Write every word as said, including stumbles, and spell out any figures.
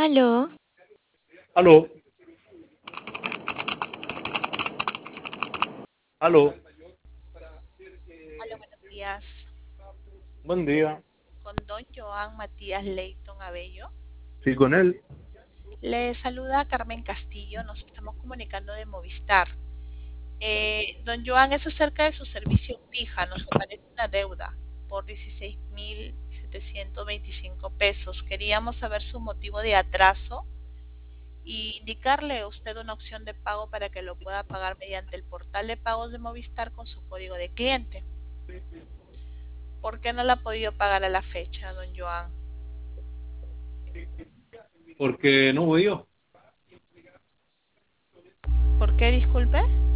Aló, Aló, aló, Hola, buenos días. buen día. Con don Joan Matías Leighton Abello. Sí, con él. Le saluda Carmen Castillo. Nos estamos comunicando de Movistar. Eh, don Joan, es acerca de su servicio fija. Nos aparece una deuda por dieciséis mil setecientos veinticinco pesos. Queríamos saber su motivo de atraso y indicarle a usted una opción de pago para que lo pueda pagar mediante el portal de pagos de Movistar con su código de cliente. ¿Por qué no la ha podido pagar a la fecha, don Joan? Porque no voy yo. ¿Por qué, disculpe?